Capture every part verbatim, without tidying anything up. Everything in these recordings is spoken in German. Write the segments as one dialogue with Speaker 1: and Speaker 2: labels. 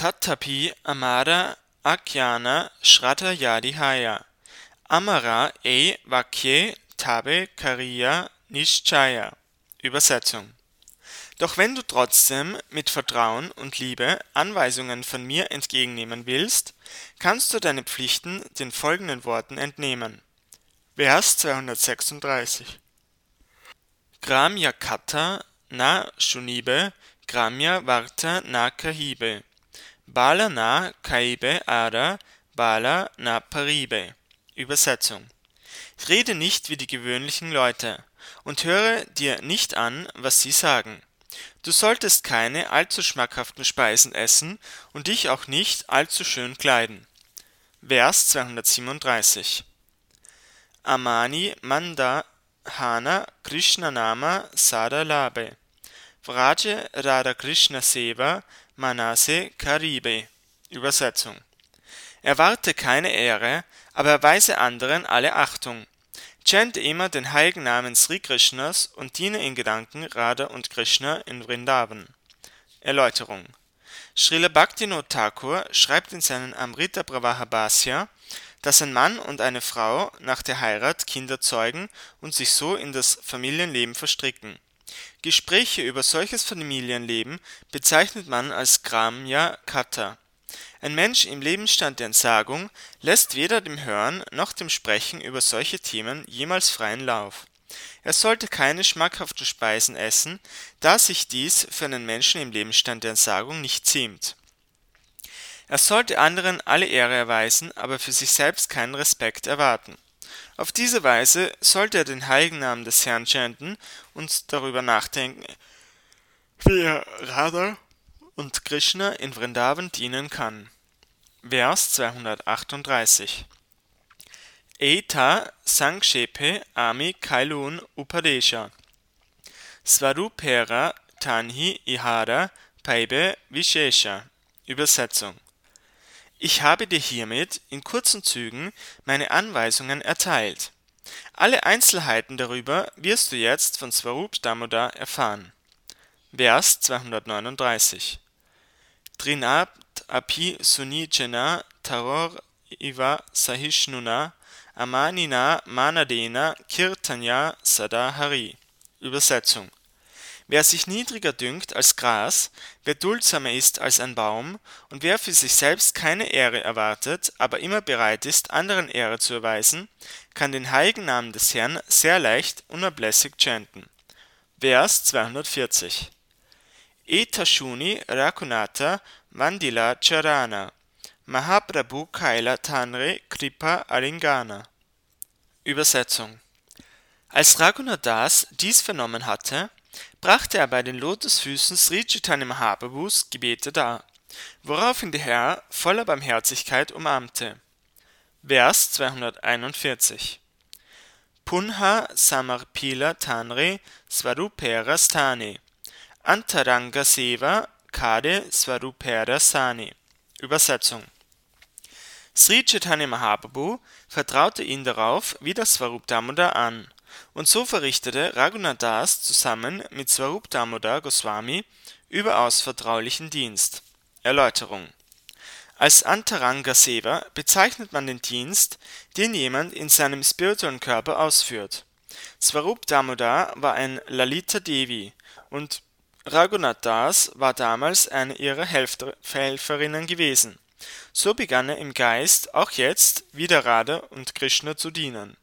Speaker 1: Tatapi Amara Akyana Shraddha Yadihaya Amara E Vakye Tabe Kariya Nishchaya. Übersetzung: Doch wenn du trotzdem mit Vertrauen und Liebe Anweisungen von mir entgegennehmen willst, kannst du deine Pflichten den folgenden Worten entnehmen. Vers zweihundertsechsunddreißig: Gramya Kata na Shunibe Gramya Varta na Kahibe Bala na Kaibe Ada Bala na Paribe. Übersetzung: Rede nicht wie die gewöhnlichen Leute und höre dir nicht an, was sie sagen. Du solltest keine allzu schmackhaften Speisen essen und dich auch nicht allzu schön kleiden. Vers zweihundertsiebenunddreißig: Amani Manda Hana Krishna Nama Sada Labe Vraje Radha Krishna Seva Manase Karibe. Übersetzung: Erwarte keine Ehre, aber erweise anderen alle Achtung. Chante immer den heiligen Namen Sri Krishnas und diene in Gedanken Radha und Krishna in Vrindavan. Erläuterung: Srila Bhaktivinoda Thakur schreibt in seinen Amrita Pravaha Bhashya, dass ein Mann und eine Frau nach der Heirat Kinder zeugen und sich so in das Familienleben verstricken. Gespräche über solches Familienleben bezeichnet man als Gramya Kata. Ein Mensch im Lebensstand der Entsagung lässt weder dem Hören noch dem Sprechen über solche Themen jemals freien Lauf. Er sollte keine schmackhaften Speisen essen, da sich dies für einen Menschen im Lebensstand der Entsagung nicht ziemt. Er sollte anderen alle Ehre erweisen, aber für sich selbst keinen Respekt erwarten. Auf diese Weise sollte er den heiligen Namen des Herrn chanten und darüber nachdenken, wie er Radha und Krishna in Vrindavan dienen kann. Vers zweihundertachtunddreißig: Eta Sankshepe Ami Kailun Upadesha Svarupera Tanhi Ihara Paibe Vishesha. Übersetzung: Ich habe dir hiermit in kurzen Zügen meine Anweisungen erteilt. Alle Einzelheiten darüber wirst du jetzt von Swarup Damodar erfahren. Vers zweihundertneununddreißig: Trinat api sunijena taror iva sahishnuna amanina manadena kirtanya sadahari. Übersetzung: Wer sich niedriger dünkt als Gras, wer duldsamer ist als ein Baum und wer für sich selbst keine Ehre erwartet, aber immer bereit ist, anderen Ehre zu erweisen, kann den heiligen Namen des Herrn sehr leicht unablässig chanten. Vers zweihundertvierzig: Etashuni Raghunatha Vandila Charana Mahaprabhu Kaila Tanre Kripa Alingana. Übersetzung: Als Raghunath Das dies vernommen hatte, brachte er bei den Lotusfüßen Sri Chaitanya Mahaprabhus Gebete dar, woraufhin der Herr voller Barmherzigkeit umarmte. Vers zweihunderteinundvierzig: Punha Samarpila Tanre Svarupera Stane Antaranga Seva Kade Svarupera Sane. Übersetzung: Sri Chaitanya Mahaprabhu vertraute ihn darauf wie das Swarup Damodar an, und so verrichtete Raghunath Das zusammen mit Swarup Damodar Goswami überaus vertraulichen Dienst. Erläuterung: Als Antaranga Seva bezeichnet man den Dienst, den jemand in seinem spirituellen Körper ausführt. Swarup Damodar war ein Lalita Devi und Raghunath Das war damals eine ihrer Helfer- Helferinnen gewesen. So begann er im Geist auch jetzt wieder Radha und Krishna zu dienen.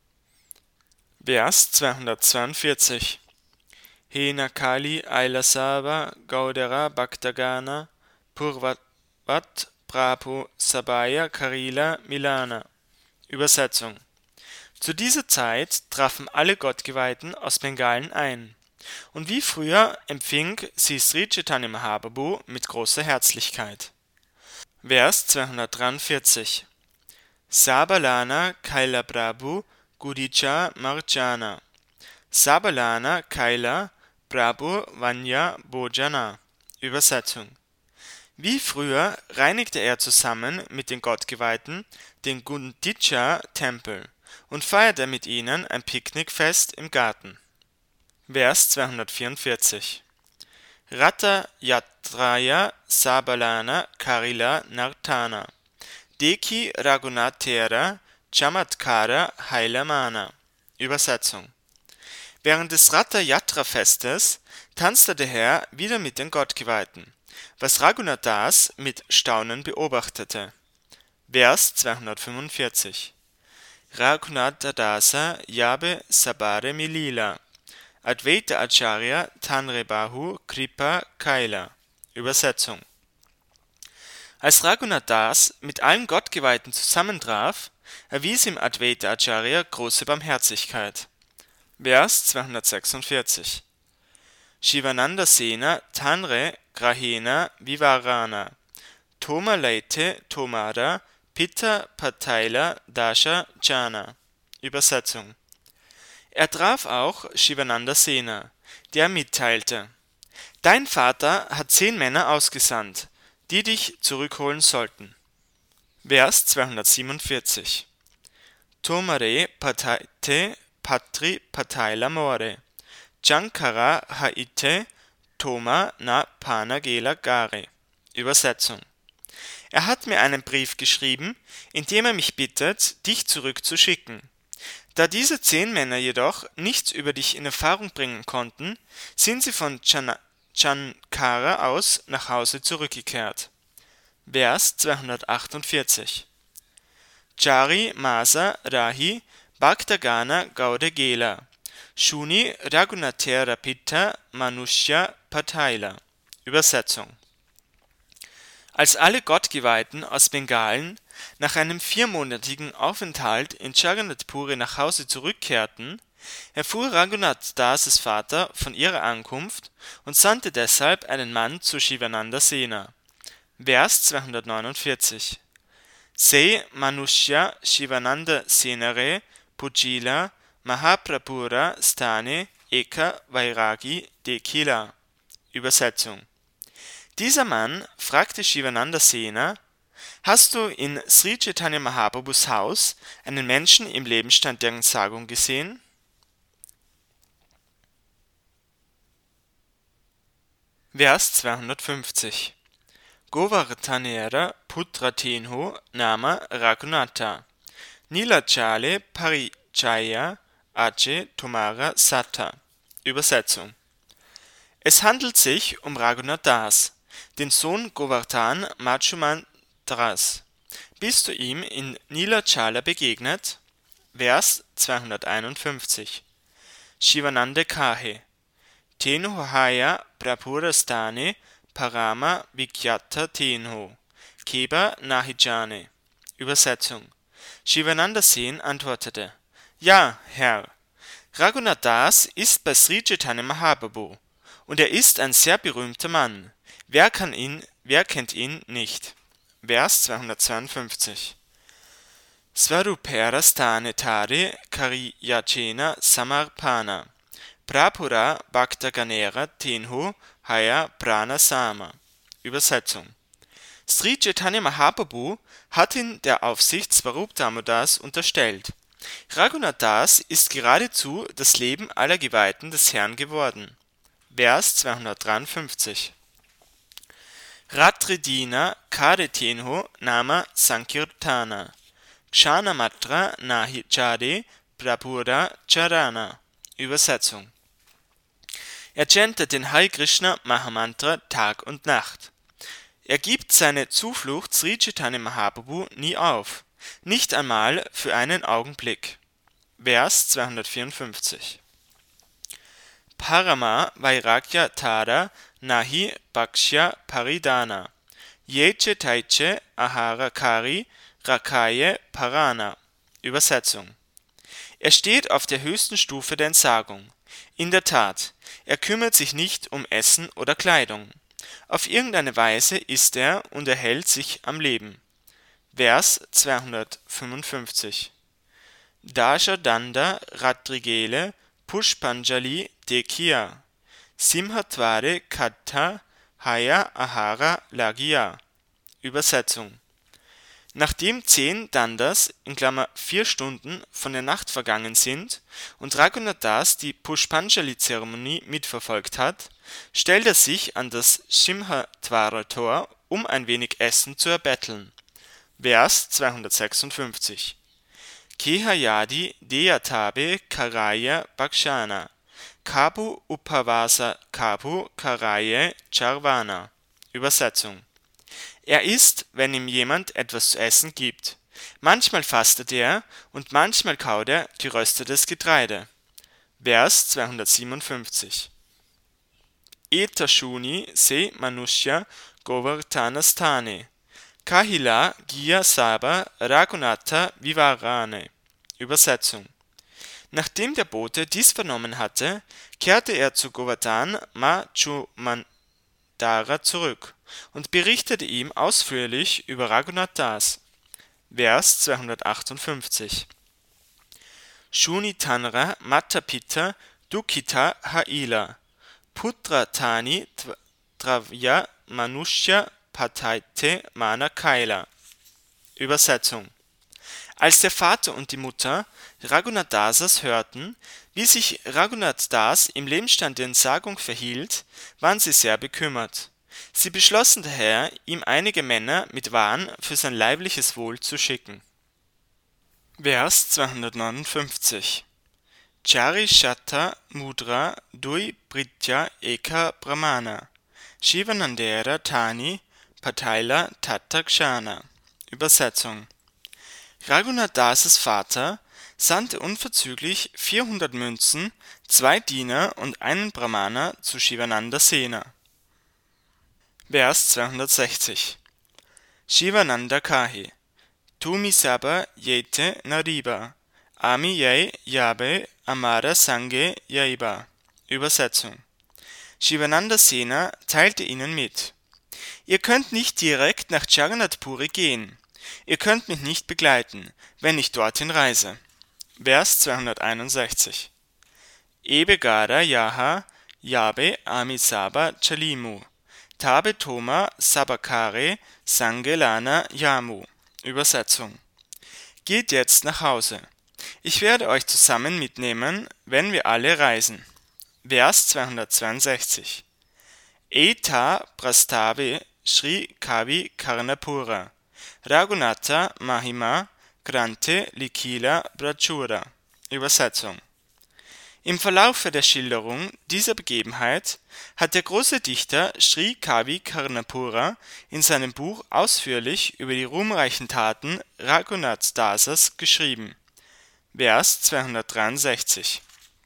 Speaker 1: Vers zweihundertzweiundvierzig: Hena Kali Ailasava Gaudara Bhaktagana Purvat Prabhu Sabaya Karila Milana. Übersetzung: Zu dieser Zeit trafen alle Gottgeweihten aus Bengalen ein, und wie früher empfing sie Sri Chaitanya Mahaprabhu mit großer Herzlichkeit. Vers zweihundertdreiundvierzig: Sabalana Kaila Prabhu Gudicha Marjana Sabalana Kaila Prabhu Vanya Bhojana. Übersetzung: Wie früher reinigte er zusammen mit den Gottgeweihten den Gundicha-Tempel und feierte mit ihnen ein Picknickfest im Garten. Vers zweihundertvierundvierzig: Ratayatraya Sabalana Karila Nartana Deki Raghunatera Chamatkara Hailamana. Übersetzung: Während des Ratha-Yatra-Festes tanzte der Herr wieder mit den Gottgeweihten, was Raghunath Das mit Staunen beobachtete. Vers zweihundertfünfundvierzig. Raghunatha Dasa Yabe Sabare Milila Advaita Acharya Tanrebahu Kripa Kaila. Übersetzung: Als Raghunath Das mit allen Gottgeweihten zusammentraf, erwies ihm Advaita Acharya große Barmherzigkeit. Vers zweihundertsechsundvierzig. Shivananda Sena Tanre Grahena Vivarana Toma Leite Tomada Pitta Pataila Dasha Jana. Übersetzung: Er traf auch Shivananda Sena, der mitteilte: Dein Vater hat zehn Männer ausgesandt, die dich zurückholen sollten. Vers zweihundertsiebenundvierzig. Tomare Pataite Patri Pataila More Jankara Haite Toma na Panagela Gare. Übersetzung: Er hat mir einen Brief geschrieben, in dem er mich bittet, dich zurückzuschicken. Da diese zehn Männer jedoch nichts über dich in Erfahrung bringen konnten, sind sie von Jankara aus nach Hause zurückgekehrt. Vers zweihundertachtundvierzig. Jari Masa Rahi Bhaktagana Gaude Gela Shuni Raghunathera Pitta Manushya Pataila. Übersetzung: Als alle Gottgeweihten aus Bengalen nach einem viermonatigen Aufenthalt in Jagannath Puri nach Hause zurückkehrten, erfuhr Raghunath Das Vater von ihrer Ankunft und sandte deshalb einen Mann zu Shivananda Sena. Vers zweihundertneunundvierzig. Se Manushya Shivananda Senare Pujila Mahaprabhura Stane Eka Vairagi Dekila. Übersetzung: Dieser Mann fragte Shivananda Sena: Hast du in Sri Chaitanya Mahaprabhus Haus einen Menschen im Lebensstand der Entsagung gesehen? Vers zweihundertfünfzig. Govardhanera Putra Tenho Nama Raghunatha Nilachale Parichaya Ache Tomara Satta. Übersetzung: Es handelt sich um Raghunath Das, den Sohn Govardhan Majumandras. Bist du ihm in Nilachala begegnet? Vers zweihunderteinundfünfzig. Shivananda Kahe Tenho Haya Prapurastane Parama Vikyata Tenho Keba Nahijane. Übersetzung: Shivananda Sen antwortete: Ja, Herr, Raghunath Das ist bei Sri Chaitanya Mahaprabhu, und er ist ein sehr berühmter Mann. Wer kann ihn, wer kennt ihn nicht? Vers zweihundertzweiundfünfzig. Svarupera Stane Tare Kariyachena Samarpana Prapura Bhaktaganera Tenho Haya Prana Sama. Übersetzung: Sri Chaitanya Mahaprabhu hat ihn der Aufsicht Svarup Damodas unterstellt. Raghunath Das ist geradezu das Leben aller Geweihten des Herrn geworden. Vers zweihundertdreiundfünfzig. Ratridina Kare Tenho Nama Sankirtana Kshanamatra Nahi Chade Prapura Charana. Übersetzung: Er chantet den Hare Krishna Mahamantra Tag und Nacht. Er gibt seine Zuflucht Sri Chaitanya Mahaprabhu nie auf, nicht einmal für einen Augenblick. Vers zweihundertvierundfünfzig. Parama Vairagya Tada Nahi Bhakshya Paridana Yeche Taiche Ahara Kari Rakaye Parana. Übersetzung: Er steht auf der höchsten Stufe der Entsagung. In der Tat, er kümmert sich nicht um Essen oder Kleidung. Auf irgendeine Weise isst er und erhält sich am Leben. Vers zweihundertfünfundfünfzig. Dasha Danda Ratrigele Pushpanjali Dekhiya Simhatvare Katha Haya Ahara Lagia. Übersetzung: Nachdem zehn Dandas in Klammer vier Stunden von der Nacht vergangen sind und Raghunath Das die Pushpanjali-Zeremonie mitverfolgt hat, stellt er sich an das Simhatwara-Tor, um ein wenig Essen zu erbetteln. Vers zweihundertsechsundfünfzig. Kehayadi Deyatabe Karaya Bhakshana Kabu Upavasa Kabu Karaye Charvana. Übersetzung: Er isst, wenn ihm jemand etwas zu essen gibt. Manchmal fastet er und manchmal kaut er geröstetes Getreide. Vers zweihundertsiebenundfünfzig. Etashuni se Manushya Govardhanastane Kahila Giya Saba Raghunatha Vivarane. Übersetzung: Nachdem der Bote dies vernommen hatte, kehrte er zu Govardhan Majumdara zurück und berichtete ihm ausführlich über Raghunath Das. Vers zweihundertachtundfünfzig. Shunitanra Mattapita Dukkita Haila Putra Tani Dravya Manushya Pataite Mana Kaila. Übersetzung: Als der Vater und die Mutter Raghunath Dasas hörten, wie sich Raghunath Das im Lebensstand der Entsagung verhielt, waren sie sehr bekümmert. Sie beschlossen daher, ihm einige Männer mit Waren für sein leibliches Wohl zu schicken. Vers zweihundertneunundfünfzig. Charishata Mudra Dui Britya Eka Brahmana Shivanandera Tani Pataila Tatakshana. Übersetzung: Raghunath Das' Vater sandte unverzüglich vierhundert Münzen, zwei Diener und einen Brahmana zu Shivananda Sena. Vers zweihundertsechzig. Shivananda Kahi Tumi Saba Yete Nariba Ami Yai Yabe Amara Sange Yaiba. Übersetzung: Shivananda Sena teilte ihnen mit: Ihr könnt nicht direkt nach Jagannath Puri gehen. Ihr könnt mich nicht begleiten, wenn ich dorthin reise. Vers zweihunderteinundsechzig. Ebegara Yaha Yabe Amisaba Chalimu Tabe Toma Sabakare Sangelana Yamu. Übersetzung: Geht jetzt nach Hause. Ich werde euch zusammen mitnehmen, wenn wir alle reisen. Vers zweihundertzweiundsechzig. Eta Prastave Sri Kavi Karnapura Raghunatha Mahima Grante Likila Brachura. Übersetzung: Im Verlaufe der Schilderung dieser Begebenheit hat der große Dichter Sri Kavi Karnapura in seinem Buch ausführlich über die ruhmreichen Taten Raghunath Dasas geschrieben. Vers zweihundertdreiundsechzig.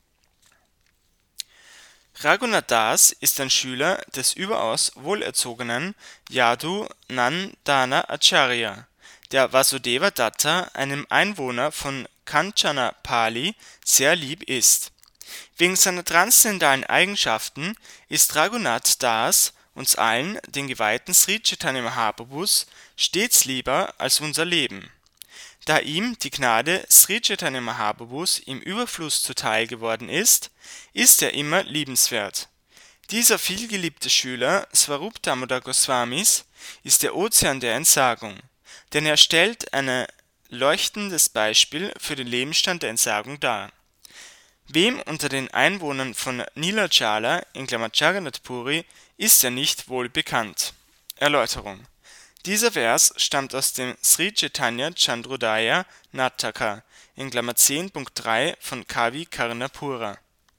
Speaker 1: Raghunath Das ist ein Schüler des überaus wohlerzogenen Yadu Nandana Acharya, der Vasudeva Datta, einem Einwohner von Kanchanapali, sehr lieb ist. Wegen seiner transzendentalen Eigenschaften ist Raghunath Das uns allen, den Geweihten Sri Chaitanya Mahaprabhus, stets lieber als unser Leben. Da ihm die Gnade Sri Chaitanya Mahaprabhus im Überfluss zuteil geworden ist, ist er immer liebenswert. Dieser vielgeliebte Schüler Swarup Damodar Goswamis ist der Ozean der Entsagung, denn er stellt ein leuchtendes Beispiel für den Lebensstand der Entsagung dar. Wem unter den Einwohnern von Nilachala in Jagannath Puri ist er nicht wohl bekannt? Erläuterung: Dieser Vers stammt aus dem Sri Chaitanya Chandrodaya Nataka in Klammer zehn Punkt drei von Kavi Karnapura.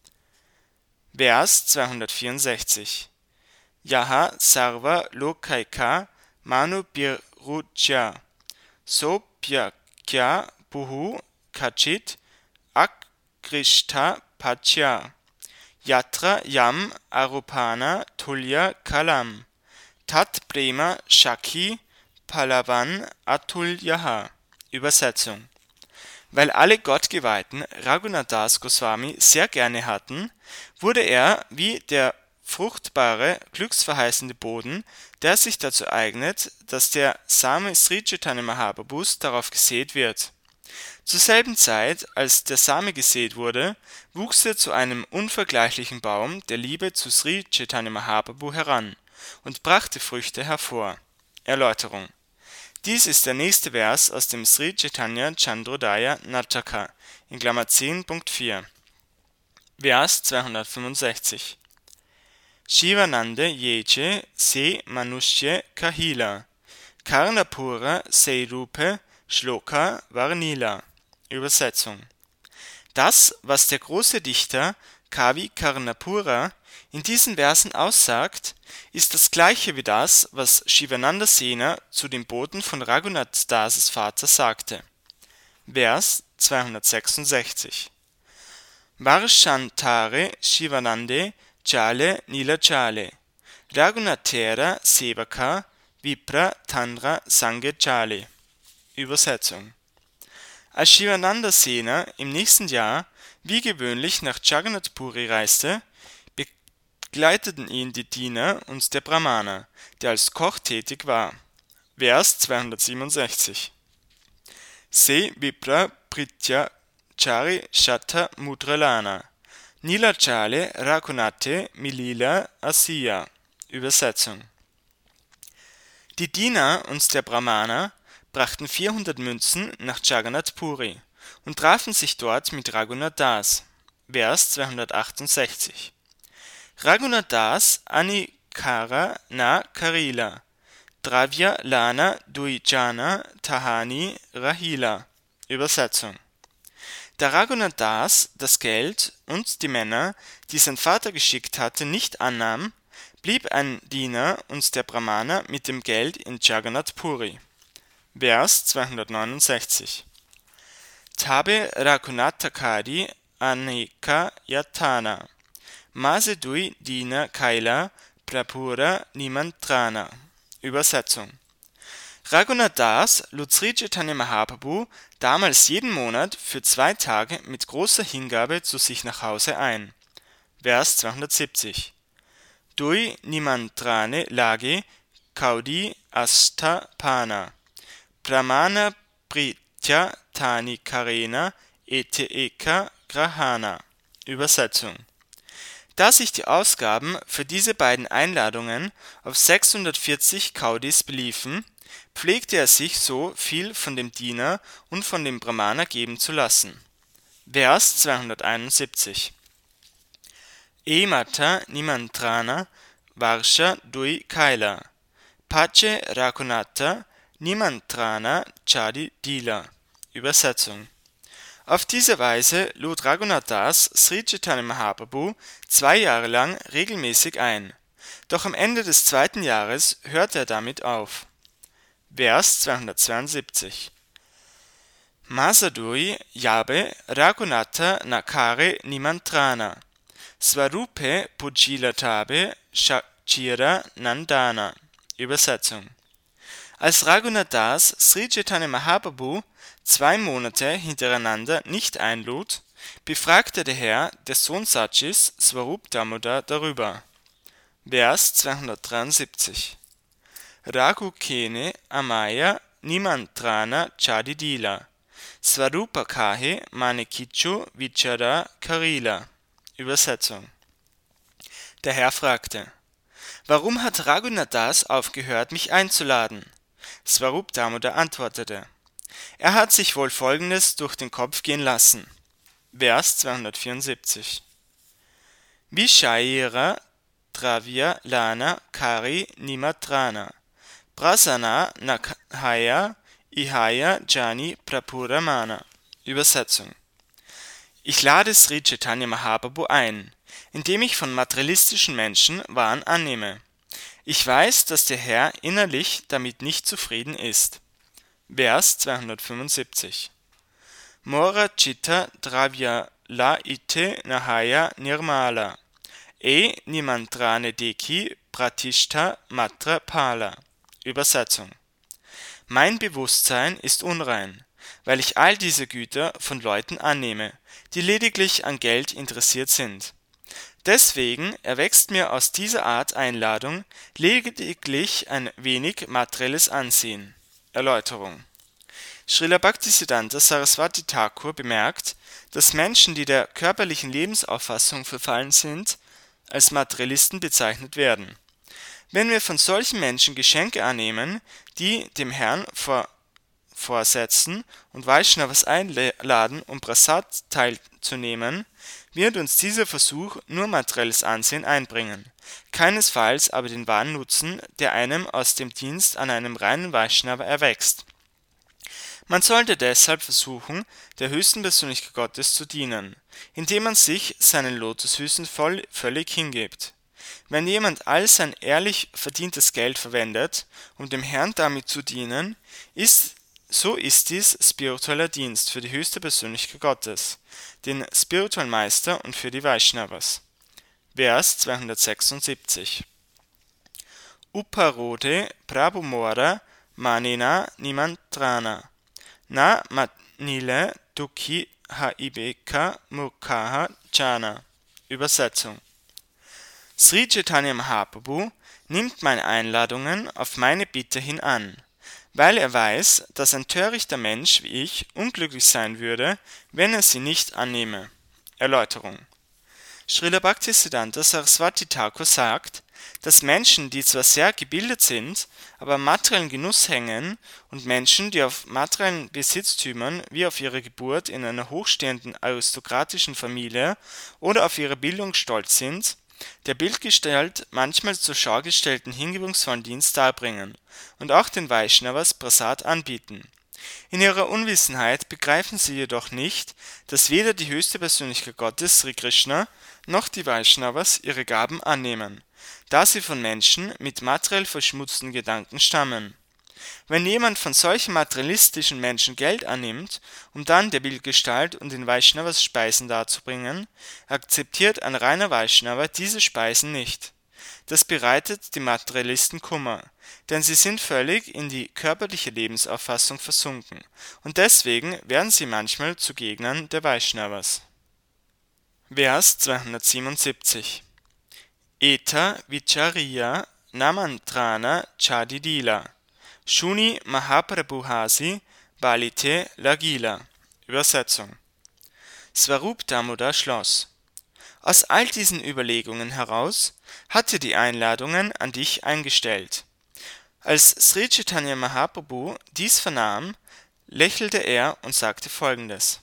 Speaker 1: Vers zweihundertvierundsechzig. Yaha Sarva Lokaika Manu Birujya Sopyakya Buhu Kachit Akrishta Pachya Yatra Yam Arupana Tulya Kalam Tat Prema Shakhi Palavan Atulyaha. Übersetzung: Weil alle Gottgeweihten Raghunath Das Goswami sehr gerne hatten, wurde er wie der fruchtbare, glücksverheißende Boden, der sich dazu eignet, dass der Same Sri Chaitanya Mahaprabhus darauf gesät wird. Zur selben Zeit, als der Same gesät wurde, wuchs er zu einem unvergleichlichen Baum der Liebe zu Sri Chaitanya Mahaprabhu heran und brachte Früchte hervor. Erläuterung: Dies ist der nächste Vers aus dem Sri Chaitanya Chandrodaya Nataka in Klammer zehn Punkt vier. Vers zweihundertfünfundsechzig. Shivananda yeche se manushye kahila, Karnapura se rupe shloka varnila. Übersetzung: Das, was der große Dichter Kavi Karnapura in diesen Versen aussagt, ist das gleiche wie das, was Shivananda Sena zu den Boten von Raghunath Dases Vater sagte. Vers zweihundertsechsundsechzig. Varshantare Shivanande Chale Nilachale, Raghunathera Sevaka Vipra Tanra Sange Chale. Übersetzung: Als Shivananda Sena im nächsten Jahr wie gewöhnlich nach Jagannath Puri reiste, begleiteten ihn die Diener und der Brahmana, der als Koch tätig war. Vers zweihundertsiebenundsechzig. Se Vipra Pritya Chari Shatta Mudralana, Nilachale Raghunathe Milila Asiya. Übersetzung: Die Diener und der Brahmana brachten vierhundert Münzen nach Jagannath Puri und trafen sich dort mit Raghunath Das. Vers zweihundertachtundsechzig. Raghunath Das Anikara na Karila, Dravya Lana Duijana Tahani Rahila. Übersetzung: Da Raghunath Das das Geld und die Männer, die sein Vater geschickt hatte, nicht annahm, blieb ein Diener und der Brahmana mit dem Geld in Jagannath Puri. Vers zweihundertneunundsechzig. Tabe Raghunathakari Aneka Yatana, Masedui Dina Kaila Prapura Nimantrana. Übersetzung: Raghunath Das lud Sri Chaitanya Mahaprabhu damals jeden Monat für zwei Tage mit großer Hingabe zu sich nach Hause ein. Vers zweihundertsiebzig. Dui Nimantrane Lage Kaudi Asta Pana, Brahmana Pritya Tani Karena Ete Eka Grahana. Übersetzung: Da sich die Ausgaben für diese beiden Einladungen auf sechshundertvierzig Kaudis beliefen, pflegte er sich so viel von dem Diener und von dem Brahmana geben zu lassen. Vers zweihunderteinundsiebzig. E Mata Nimantrana Varsha Dui Kaila, Pace Raghunatha Nimantrana Chadi Dila. Übersetzung: Auf diese Weise lud Raghunath Das Sri Chaitanya Mahaprabhu zwei Jahre lang regelmäßig ein, doch am Ende des zweiten Jahres hörte er damit auf. Vers zweihundertzweiundsiebzig. Masadui Yabe Raghunatha Nakare Nimantrana, Swarupe Pujilatabe Shachira Nandana. Übersetzung: Als Raghunath Das Sri Chaitanya Mahaprabhu zwei Monate hintereinander nicht einlud, befragte der Herr des Sohn Sachis Swarup Damodar darüber. Vers zweihundertdreiundsiebzig. Raghu Kene Amaya Nimantrana Chadidila, Swarupa Kahe Manekichu Vichara Karila. Übersetzung: Der Herr fragte: Warum hat Raghunath Das aufgehört, mich einzuladen? Swarup Damodar antwortete: Er hat sich wohl Folgendes durch den Kopf gehen lassen. Vers zweihundertvierundsiebzig. Vishaira Dravya Lana Kari Nimatrana, Prasana Nakhaya Ihaya Jani Prapuramana. Übersetzung: Ich lade Sri Chaitanya Mahaprabhu ein, indem ich von materialistischen Menschen Waren annehme. Ich weiß, dass der Herr innerlich damit nicht zufrieden ist. Vers zweihundertfünfundsiebzig. Mora Chitta Dravya La Ite Nahaya Nirmala, E Nimantrane Deki Pratishta Matra Pala. Übersetzung: Mein Bewusstsein ist unrein, weil ich all diese Güter von Leuten annehme, die lediglich an Geld interessiert sind. Deswegen erwächst mir aus dieser Art Einladung lediglich ein wenig materielles Ansehen. Erläuterung: Srila Bhaktisiddhanta Saraswati Thakur bemerkt, dass Menschen, die der körperlichen Lebensauffassung verfallen sind, als Materialisten bezeichnet werden. Wenn wir von solchen Menschen Geschenke annehmen, die dem Herrn vor, vorsetzen und Vaishnavas einladen, um Prasad teilzunehmen, wird uns dieser Versuch nur materielles Ansehen einbringen, keinesfalls aber den wahren Nutzen, der einem aus dem Dienst an einem reinen Vaishnava erwächst. Man sollte deshalb versuchen, der höchsten Persönlichkeit Gottes zu dienen, indem man sich seinen Lotusfüßen voll, völlig hingibt. Wenn jemand all sein ehrlich verdientes Geld verwendet, um dem Herrn damit zu dienen, ist, so ist dies spiritueller Dienst für die höchste Persönlichkeit Gottes, den Spiritual Meister und für die Vaishnavas. Vers zweihundertsechsundsiebzig. Uparode Prabhumora Manina Nimantrana Na Manile Dukhi Haibeka Mukhaha Jana. Übersetzung. Sri Chaitanya Mahaprabhu nimmt meine Einladungen auf meine Bitte hin an, weil er weiß, dass ein törichter Mensch wie ich unglücklich sein würde, wenn er sie nicht annehme. Erläuterung. Srila Bhaktisiddhanta Saraswati Thakur sagt, dass Menschen, die zwar sehr gebildet sind, aber am materiellen Genuss hängen, und Menschen, die auf materiellen Besitztümern wie auf ihre Geburt in einer hochstehenden aristokratischen Familie oder auf ihre Bildung stolz sind, der Bildgestalt manchmal zur Schau gestellten hingebungsvollen Dienst darbringen und auch den Vaishnavas Prasad anbieten. In ihrer Unwissenheit begreifen sie jedoch nicht, dass weder die höchste Persönlichkeit Gottes, Sri Krishna, noch die Vaishnavas ihre Gaben annehmen, da sie von Menschen mit materiell verschmutzten Gedanken stammen. Wenn jemand von solchen materialistischen Menschen Geld annimmt, um dann der Bildgestalt und den Vaishnavas Speisen darzubringen, akzeptiert ein reiner Vaishnava diese Speisen nicht. Das bereitet den Materialisten Kummer, denn sie sind völlig in die körperliche Lebensauffassung versunken, und deswegen werden sie manchmal zu Gegnern der Vaishnavas. Vers zweihundertsiebenundsiebzig. Eta Vichariya Namantrana Chadidila Shuni Mahaprabhuhasi Balite Lagila. Übersetzung. Swarup Damodar schloss: Aus all diesen Überlegungen heraus hat er die Einladungen an dich eingestellt. Als Sri Chaitanya Mahaprabhu dies vernahm, lächelte er und sagte Folgendes.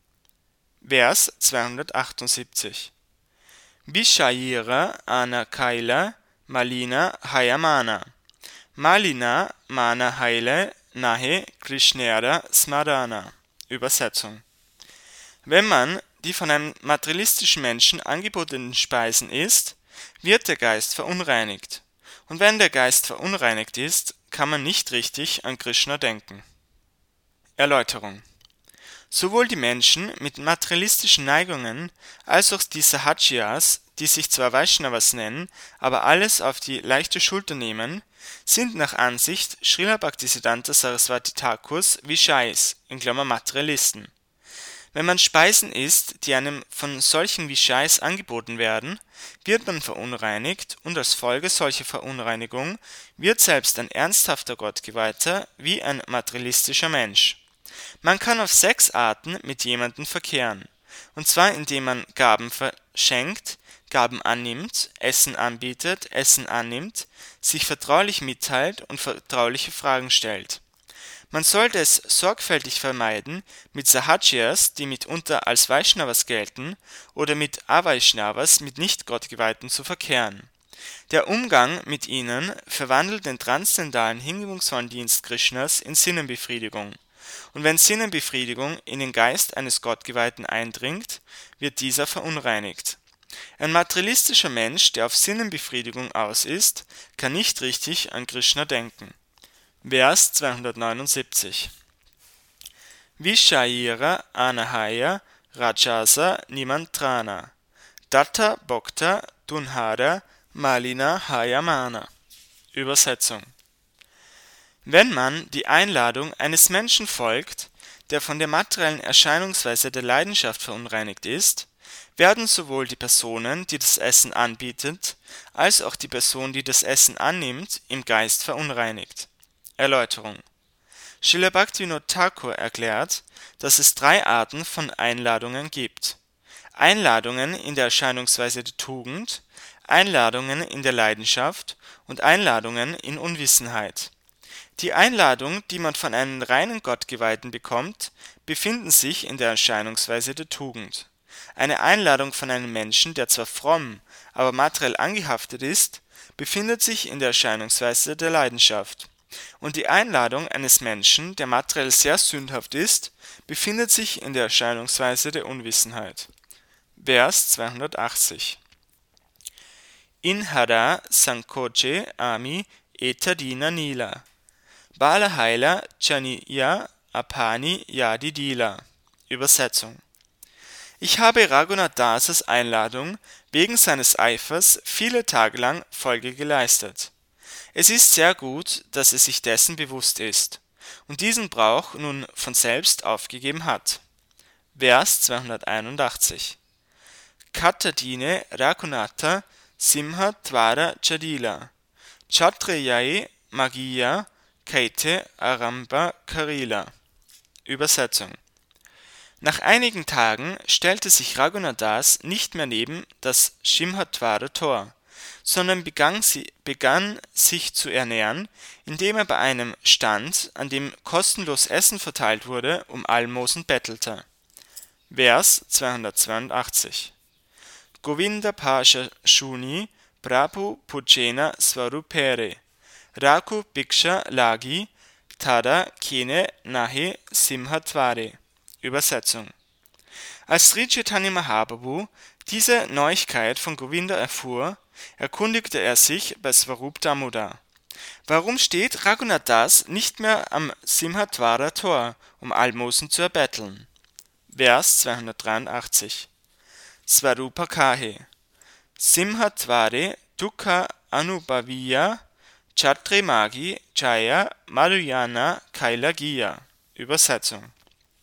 Speaker 1: Vers zweihundertachtundsiebzig. Vishayira Anakaila Malina Hayamana Malina Mana Haile Nahe Krishnera Smarana. Übersetzung. Wenn man die von einem materialistischen Menschen angebotenen Speisen isst, wird der Geist verunreinigt. Und wenn der Geist verunreinigt ist, kann man nicht richtig an Krishna denken. Erläuterung. Sowohl die Menschen mit materialistischen Neigungen als auch die Sahajiyas, die sich zwar Vaishnavas nennen, aber alles auf die leichte Schulter nehmen, sind nach Ansicht Srila Bhaktisiddhanta Saraswati Thakurs Vishais, in Klammer Materialisten. Wenn man Speisen isst, die einem von solchen Vishais angeboten werden, wird man verunreinigt, und als Folge solcher Verunreinigung wird selbst ein ernsthafter Gottgeweihter wie ein materialistischer Mensch. Man kann auf sechs Arten mit jemandem verkehren, und zwar indem man Gaben verschenkt, Gaben annimmt, Essen anbietet, Essen annimmt, sich vertraulich mitteilt und vertrauliche Fragen stellt. Man sollte es sorgfältig vermeiden, mit Sahajiyas, die mitunter als Vaishnavas gelten, oder mit Avaishnavas, mit Nicht-Gottgeweihten, zu verkehren. Der Umgang mit ihnen verwandelt den transzendentalen hingebungsvollen Dienst Krishnas in Sinnenbefriedigung. Und wenn Sinnenbefriedigung in den Geist eines Gottgeweihten eindringt, wird dieser verunreinigt. Ein materialistischer Mensch, der auf Sinnenbefriedigung aus ist, kann nicht richtig an Krishna denken. Vers zweihundertneunundsiebzig. Vishayira Anahaya Rajasa Nimantrana Datta Bhokta Dunhara Malina Hayamana. Übersetzung. Wenn man die Einladung eines Menschen folgt, der von der materiellen Erscheinungsweise der Leidenschaft verunreinigt ist, werden sowohl die Personen, die das Essen anbietet, als auch die Person, die das Essen annimmt, im Geist verunreinigt. Erläuterung. Srila Bhaktivinoda Thakur erklärt, dass es drei Arten von Einladungen gibt. Einladungen in der Erscheinungsweise der Tugend, Einladungen in der Leidenschaft und Einladungen in Unwissenheit. Die Einladung, die man von einem reinen Gottgeweihten bekommt, befinden sich in der Erscheinungsweise der Tugend. Eine Einladung von einem Menschen, der zwar fromm, aber materiell angehaftet ist, befindet sich in der Erscheinungsweise der Leidenschaft. Und die Einladung eines Menschen, der materiell sehr sündhaft ist, befindet sich in der Erscheinungsweise der Unwissenheit. Vers zweihundertachtzig. Inhara sankoche ami etadina nila. Bala haila chaniya apani yadi dila. Übersetzung: Ich habe Raghunathdasas Einladung wegen seines Eifers viele Tage lang Folge geleistet. Es ist sehr gut, dass er sich dessen bewusst ist und diesen Brauch nun von selbst aufgegeben hat. Vers zweihunderteinundachtzig. Kattadine Raghunatha Simha Twara Chadila Chatrayai Magiya Kaite Aramba Karila. Übersetzung: Nach einigen Tagen stellte sich Raghunathdas nicht mehr neben das Shimhatvara Tor, sondern begann, sie, begann sich zu ernähren, indem er bei einem Stand, an dem kostenlos Essen verteilt wurde, um Almosen bettelte. Vers zweihundertzweiundachtzig. Govinda Pasha Shuni Prabhu Pujena Svarupere Raku Bhiksha Lagi Tada Kene Nahe Simhatvare. Übersetzung: Als Sri Chaitanya Mahaprabhu diese Neuigkeit von Govinda erfuhr, erkundigte er sich bei Swarup Damodar: Warum steht Raghunathdas nicht mehr am Simhatvara Tor, um Almosen zu erbetteln? Vers zweihundertdreiundachtzig. Svarupa Kahe Simhatvare Dukha Anubhaviya Chatre Magi Jaya Madhuyana Kailagiya. Übersetzung: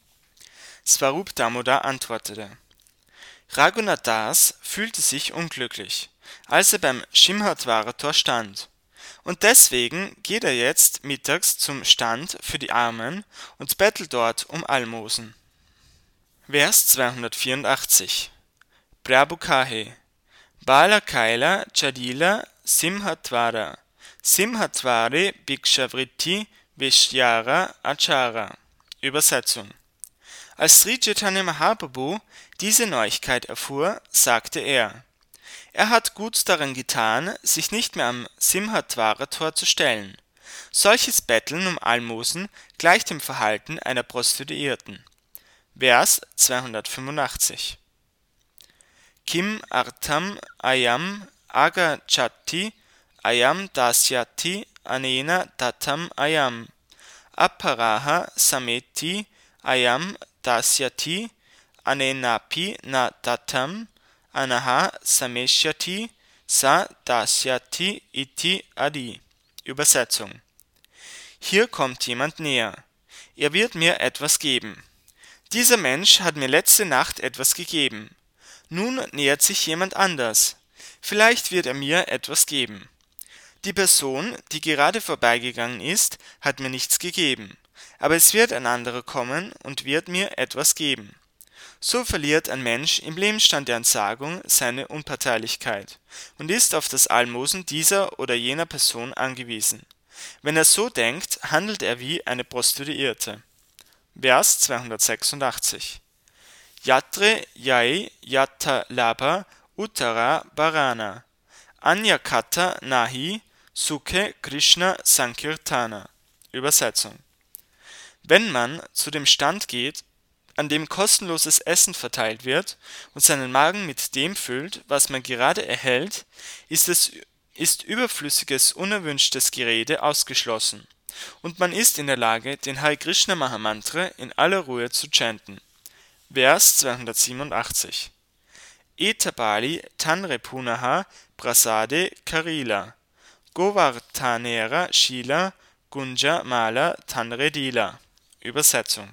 Speaker 1: Swarup Damodar antwortete: Raghunathdas fühlte sich unglücklich, als er beim Shimhatvara Tor stand, und deswegen geht er jetzt mittags zum Stand für die Armen und bettelt dort um Almosen. Vers zweihundertvierundachtzig. Prabhu Kahe Bala Kaila Chadila Simhatvara Simhatvare Bhikshavritti Vishyara Achara. Übersetzung: Als Sri Chaitanya Mahaprabhu diese Neuigkeit erfuhr, sagte er: Er hat gut daran getan, sich nicht mehr am Simhatvara-Tor zu stellen. Solches Betteln um Almosen gleicht dem Verhalten einer Prostituierten. Vers zweihundertfünfundachtzig. Kim artham ayam agachati ayam dasyati anena datam ayam apparaha sameti ayam dasyati anenapi na datam anaha sameshyati sa dasyati iti adi. Übersetzung: Hier kommt jemand näher. Er wird mir etwas geben. Dieser Mensch hat mir letzte Nacht etwas gegeben. Nun nähert sich jemand anders. Vielleicht wird er mir etwas geben. Die Person, die gerade vorbeigegangen ist, hat mir nichts gegeben. Aber es wird ein anderer kommen und wird mir etwas geben. So verliert ein Mensch im Lebensstand der Entsagung seine Unparteilichkeit und ist auf das Almosen dieser oder jener Person angewiesen. Wenn er so denkt, handelt er wie eine Prostituierte. Vers zweihundertsechsundachtzig. Yatre yai yatta labha uttara bharana anyakata nahi sukhe Krishna sankirtana. Übersetzung: Wenn man zu dem Stand geht, an dem kostenloses Essen verteilt wird und seinen Magen mit dem füllt, was man gerade erhält, ist es ist überflüssiges, unerwünschtes Gerede ausgeschlossen und man ist in der Lage, den Hare Krishna Mahamantra in aller Ruhe zu chanten. Vers zweihundertsiebenundachtzig. Etabali tanrepunaha prasade karila govardhanera shila gunja mala tanredila. Übersetzung: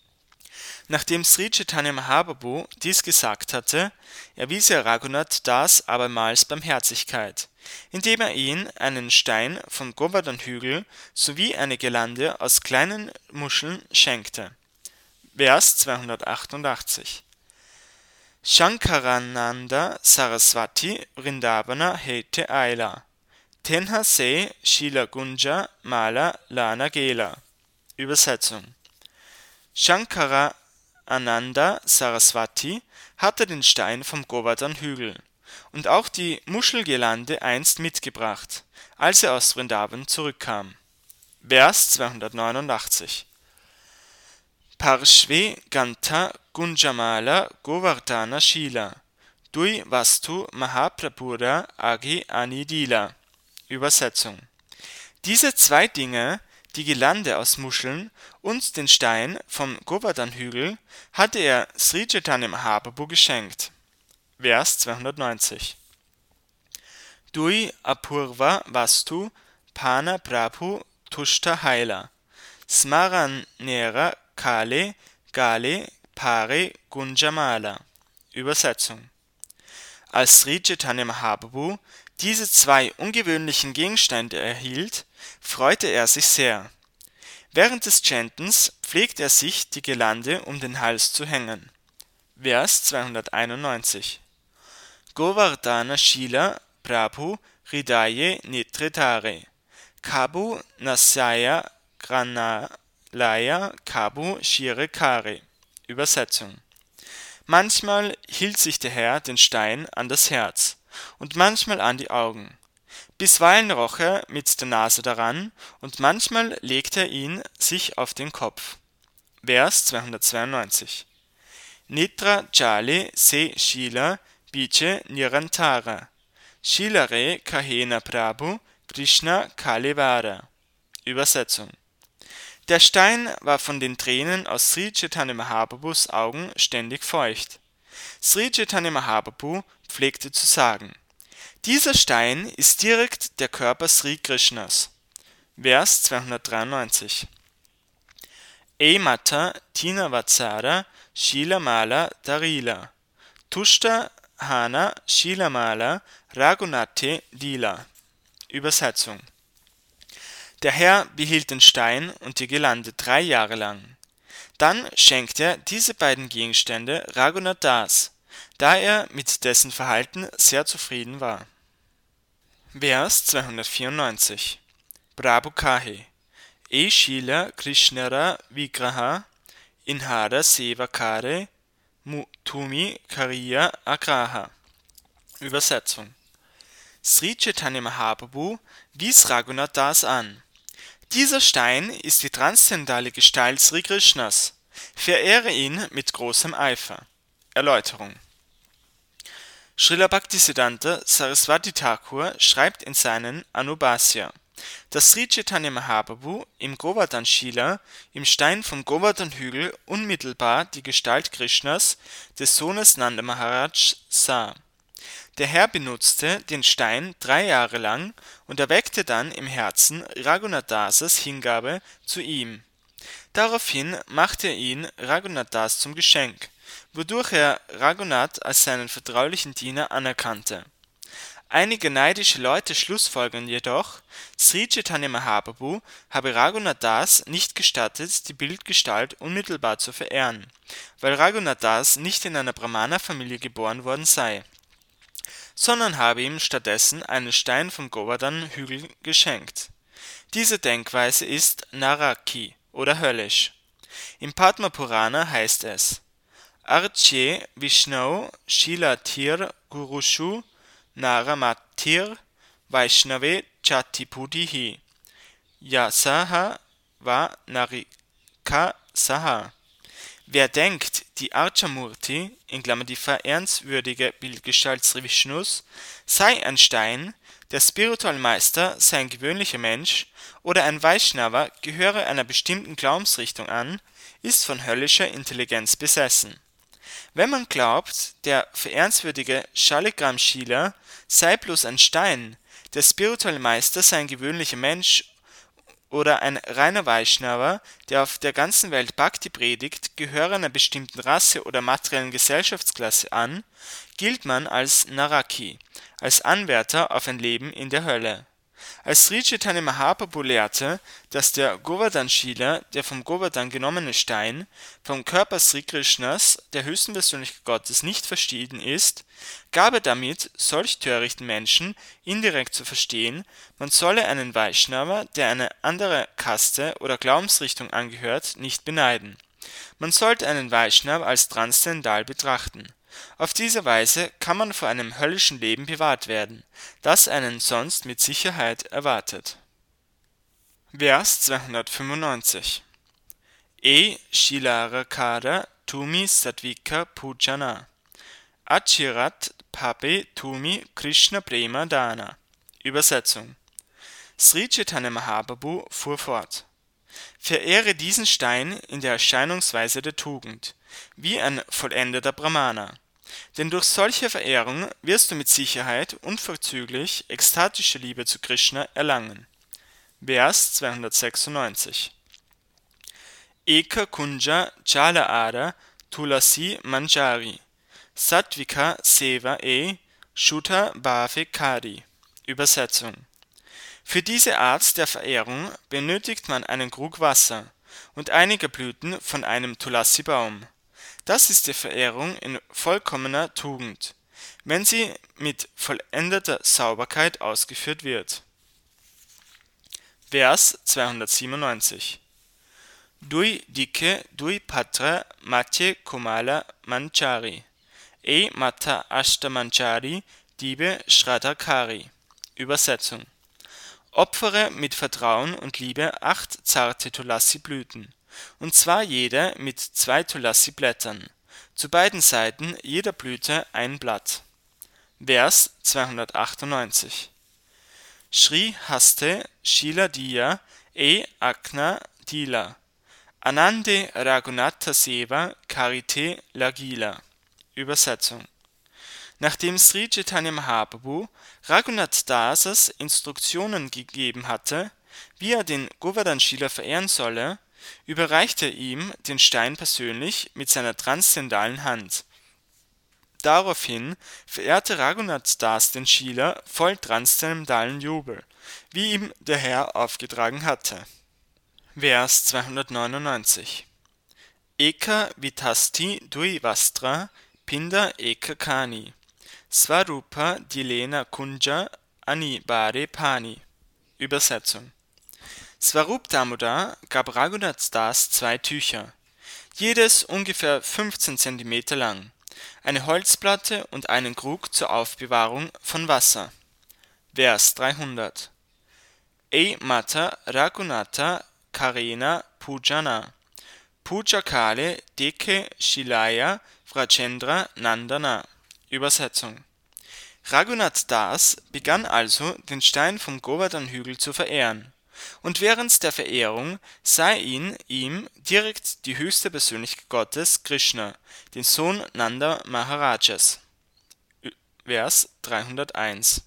Speaker 1: Nachdem Sri Chaitanya Mahaprabhu dies gesagt hatte, erwies er Raghunathdas abermals Barmherzigkeit, indem er ihm einen Stein vom Govardhan-Hügel sowie eine Girlande aus kleinen Muscheln schenkte. Vers zweihundertachtundachtzig. Shankarananda Saraswati Vrindavana Hete Aila Tenha Se Shila Gunja Mala Lana Gela. Übersetzung: Shankara Ananda Saraswati hatte den Stein vom Govardhan-Hügel und auch die Muschelgirlande einst mitgebracht, als er aus Vrindavan zurückkam. Vers zweihundertneunundachtzig. Parshve Gantha Gunjamala Govardhana Shila Dui Vastu Mahaprabhura Agi Anidila. Übersetzung: Diese zwei Dinge, die Girlande aus Muscheln und den Stein vom Govardhan-Hügel, hatte er Sri Chaitanya Mahaprabhu geschenkt. Vers zweihundertneunzig. Dui Apurva Vastu Pana Prabhu Tushta Haila Smaranera Kale Gale Pare Gunjamala. Übersetzung: Als Sri Chaitanya Mahaprabhu diese zwei ungewöhnlichen Gegenstände erhielt, freute er sich sehr. Während des Chantens pflegte er sich die Girlande um den Hals zu hängen. Vers zweihunderteinundneunzig. Govardhana Shila Prabhu Hridaye Nitretare Kabu Nasaya Granalaya Kabu Shirekare. Übersetzung: Manchmal hielt sich der Herr den Stein an das Herz und manchmal an die Augen. Bisweilen roch er mit der Nase daran und manchmal legte er ihn sich auf den Kopf. Vers zweihundertzweiundneunzig. Nitra Jale Se Shila Biche Nirantara Shilare Kahena Prabhu Krishna Kalevara. Übersetzung: Der Stein war von den Tränen aus Sri Chaitanya Mahaprabhus Augen ständig feucht. Sri Chaitanya Mahaprabhu pflegte zu sagen: Dieser Stein ist direkt der Körper Sri Krishnas. Vers zweihundertdreiundneunzig. E Mata Tina Vatsara Shilamala Darila Tushta Hana Shilamala Raghunathe Dila. Übersetzung: Der Herr behielt den Stein und die Girlande drei Jahre lang. Dann schenkte er diese beiden Gegenstände Raghunath Das, da er mit dessen Verhalten sehr zufrieden war. Vers zweihundertvierundneunzig. Prabhu Kahe E Shila Krishnara Vigraha Inhara Sevakare Tumi Kariya Agraha. Übersetzung: Sri Chaitanya Mahaprabhu wies Raghunath Das an. Dieser Stein ist die transzendentale Gestalt Sri Krishnas. Verehre ihn mit großem Eifer. Erläuterung: Srila Bhaktisiddhanta Saraswati Thakur schreibt in seinen Anubhasya, dass Sri Chaitanya Mahaprabhu im Govardhan Shila, im Stein vom Govardhan-Hügel, unmittelbar die Gestalt Krishnas, des Sohnes Nanda Maharaj, sah. Der Herr benutzte den Stein drei Jahre lang und erweckte dann im Herzen Raghunath Dasas Hingabe zu ihm. Daraufhin machte er ihn Raghunath Das zum Geschenk, wodurch er Raghunath als seinen vertraulichen Diener anerkannte. Einige neidische Leute schlussfolgern jedoch, Sri Chaitanya Mahaprabhu habe Raghunath Das nicht gestattet, die Bildgestalt unmittelbar zu verehren, weil Raghunath Das nicht in einer Brahmana-Familie geboren worden sei, sondern habe ihm stattdessen einen Stein vom Govardhan-Hügel geschenkt. Diese Denkweise ist Naraki oder höllisch. Im Padma Purana heißt es: Arche Vishnau Shilatir Gurushu Naramatir Vaishnave Chatipudihi Yasaha va Narika Saha. Wer denkt, die Archamurti, in Klammern die verehrenswürdige Bildgestalt Sri Vishnus, sei ein Stein, der Spiritual Meister sei ein gewöhnlicher Mensch oder ein Vaishnava gehöre einer bestimmten Glaubensrichtung an, ist von höllischer Intelligenz besessen. Wenn man glaubt, der verehrenswürdige Shaligram Shila sei bloß ein Stein, der Spiritual Meister sei ein gewöhnlicher Mensch oder ein reiner Vaishnava, der auf der ganzen Welt Bhakti predigt, gehöre einer bestimmten Rasse oder materiellen Gesellschaftsklasse an, gilt man als Naraki, als Anwärter auf ein Leben in der Hölle. Als Sri Chaitanya Mahaprabhu lehrte, dass der Govardhan-Shila, der vom Govardhan genommene Stein, vom Körper Sri Krishnas, der höchsten Persönlichkeit Gottes, nicht verschieden ist, gab er damit solch törichten Menschen indirekt zu verstehen, man solle einen Vaishnava, der eine andere Kaste oder Glaubensrichtung angehört, nicht beneiden. Man sollte einen Vaishnava als transzendal betrachten. Auf diese Weise kann man vor einem höllischen Leben bewahrt werden, das einen sonst mit Sicherheit erwartet. Vers zweihundertfünfundneunzig. E Shilarakara Tumi Sattvika Pujana Achirat Pape Tumi Krishna Prema Dana. Übersetzung. Sri Chaitanya Mahaprabhu fuhr fort: Verehre diesen Stein in der Erscheinungsweise der Tugend, wie ein vollendeter Brahmana. Denn durch solche Verehrung wirst du mit Sicherheit unverzüglich ekstatische Liebe zu Krishna erlangen. Vers zweihundertsechsundneunzig. Eka Kunja Chala Ada Tulasi Manjari Sattvika Seva E Shuddha Bhave Kari. Übersetzung. Für diese Art der Verehrung benötigt man einen Krug Wasser und einige Blüten von einem Tulasi-Baum. Das ist die Verehrung in vollkommener Tugend, wenn sie mit vollendeter Sauberkeit ausgeführt wird. Vers zweihundertsiebenundneunzig. Dui Dike Dui Patra Matye Komala Manchari E Mata Ashtamanchari Dibe Shradakari. Übersetzung. Opfere mit Vertrauen und Liebe acht zarte Tulasi-Blüten, und zwar jede mit zwei Tulasi-Blättern, zu beiden Seiten jeder Blüte ein Blatt. Vers zweihundertachtundneunzig. Shri Haste Shila Diya E Akna Dila Anande Raghunatha Seva Karite Lagila. Übersetzung. Nachdem Sri Chaitanya Mahaprabhu Raghunath Dasas Instruktionen gegeben hatte, wie er den Govardhan-Shila verehren solle, überreichte er ihm den Stein persönlich mit seiner transzendalen Hand. Daraufhin verehrte Raghunath Das den Shila voll transzendentalen Jubel, wie ihm der Herr aufgetragen hatte. Vers zweihundertneunundneunzig. Eka Vitasti Dui Vastra Pinda Eka Kani Svarupa Dilena Kunja Anibare Pani. Übersetzung. Swarup Damodar gab Raghunath Das zwei Tücher, jedes ungefähr fünfzehn Zentimeter lang, eine Holzplatte und einen Krug zur Aufbewahrung von Wasser. Vers dreihundert. E Mata Raghunatha Karena Pujana Pujakale Deke Shilaya Vrajendra Nandana. Übersetzung. Raghunath Das begann also, den Stein vom Govardhan-Hügel zu verehren, und während der Verehrung sah ihn ihm direkt die höchste Persönlichkeit Gottes, Krishna, den Sohn Nanda Maharajas. Vers dreihunderteins.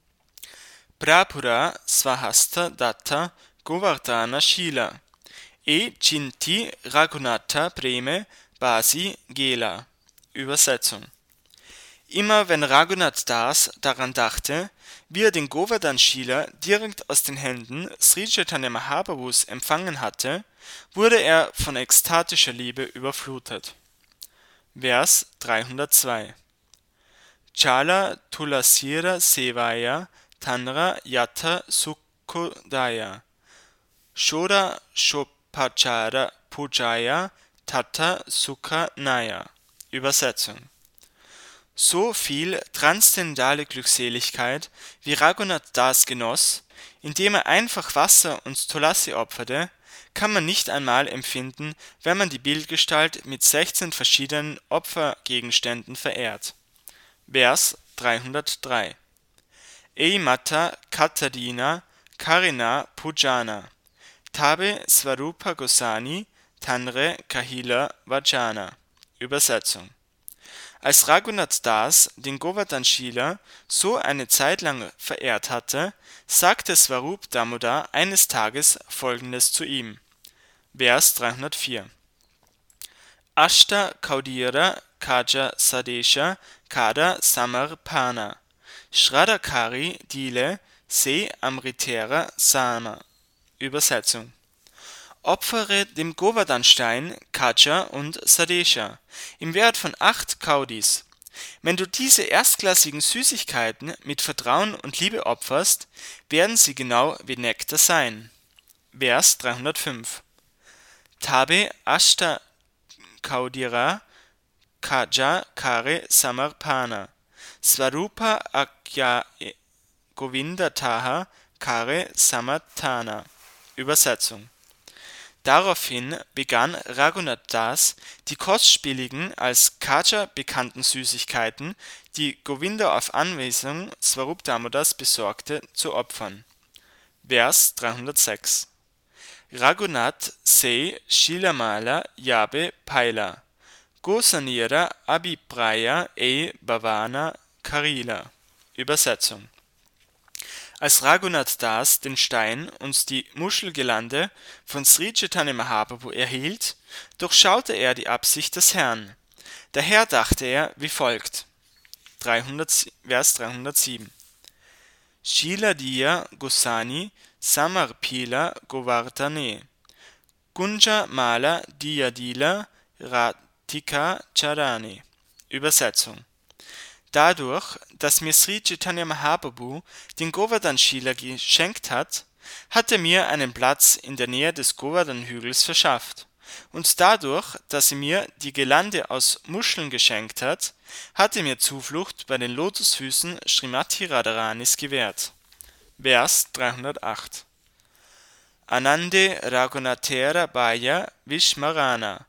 Speaker 1: Prapura Swahasta Datta Govardhana Shila E Chinti Raghunatha Preme Basi Gela. Übersetzung. Immer wenn Raghunath Das daran dachte, wie er den Govardhan-Shila direkt aus den Händen Sri Chaitanya Mahaprabhus empfangen hatte, wurde er von ekstatischer Liebe überflutet. Vers dreihundertzwei. Chala Tulasira Sevaya Tanra Yatha Sukhodaya Shoda Shopachara Pujaya Tata Sukha Naya. Übersetzung. So viel transzendentale Glückseligkeit, wie Raghunath Das genoss, indem er einfach Wasser und Tulasi opferte, kann man nicht einmal empfinden, wenn man die Bildgestalt mit sechzehn verschiedenen Opfergegenständen verehrt. Vers dreihundertdrei. E Mata Katadina Karina Pujana Tabe Swarupa Gosani Tanre Kahila Vajana. Übersetzung. Als Raghunath Das den Govardhan-Shila so eine Zeit lang verehrt hatte, sagte Swarup Damodar eines Tages Folgendes zu ihm. Vers dreihundertvier. Ashta Kaudira Kaja Sadesha Kada Samarpana Shradakari Dile Se Amritera Sama. Übersetzung: Opfere dem Govardhan-Stein Kaja und Sadesha im Wert von acht Kaudis. Wenn du diese erstklassigen Süßigkeiten mit Vertrauen und Liebe opferst, werden sie genau wie Nektar sein. Vers dreihundertfünf. Tabe Ashta Kaudira Kaja Kare Samarpana Svarupa Akyae Govinda Taha Kare Samatana. Übersetzung: Daraufhin begann Raghunath Das, die kostspieligen, als Kaja bekannten Süßigkeiten, die Govinda auf Anweisung Swarup Damodas besorgte, zu opfern. Vers dreihundertsechs. Raghunath se Shilamala Yabe Paila Gosanira Abhipraya e Bhavana Karila. Übersetzung: Als Raghunath Das den Stein und die Muschelgelande von Sri Chaitanya Mahaprabhu erhielt, durchschaute er die Absicht des Herrn. Daher dachte er wie folgt. dreihundert, Vers dreihundertsieben. Shiladiya Gosani Samarpila Govardhane Kunja Mala Diyadila Radhika Charane. Übersetzung: Dadurch, dass mir Sri Chaitanya Mahaprabhu den Govardhan-Shila geschenkt hat, hat er mir einen Platz in der Nähe des Govardhan-Hügels verschafft. Und dadurch, dass er mir die Gelande aus Muscheln geschenkt hat, hat er mir Zuflucht bei den Lotusfüßen Srimati Radharanis gewährt. Vers dreihundertacht. Anande Raghunathera Bhaya Vishmarana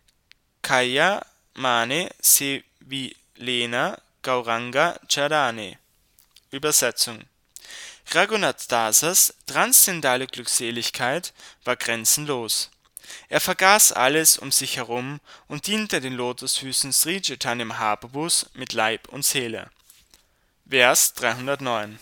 Speaker 1: Kaya Mane Sevilena Gauranga Charane. Übersetzung: Raghunath Dasas transzendentale Glückseligkeit war grenzenlos. Er vergaß alles um sich herum und diente den Lotusfüßen Sri Chaitanya Mahaprabhus mit Leib und Seele. Vers dreihundertneun.